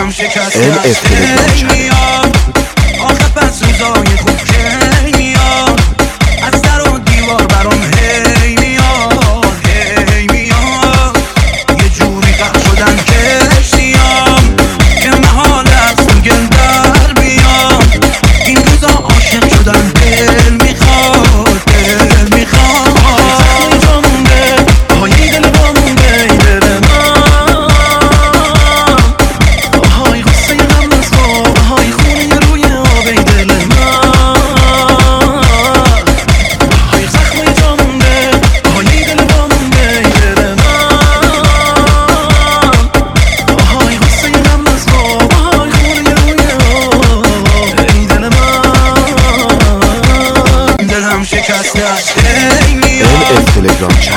دلم شکسته LF تلگرام میاد آخه پس روزای خوب کی میاد از در و دیوار برام هی میاد هی میاد یه جوری غرق شدن کشتیام که محال است میگن در بیام این روزا عاشق شدن دل میخواد دل میخواد زخمی جا مونده آهای دل با مونده دل من آهای غصه غم از خواب آهای خونه روی آبی دل من آهای زخمی جا مونده آهای دل با مونده دل من آهای غصه غم از خواب آهای خونه روی آبی دل من دلم شکسته است LF تلگرام